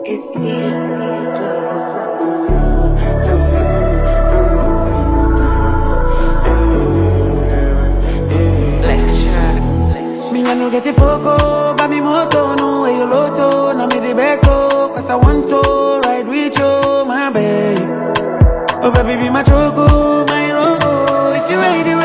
It's D Global. Me I no get it foco, but me moto no way you loto. Now me the beto, cause I want to ride with you, my babe. Oh baby be my choco, my logo. If you ready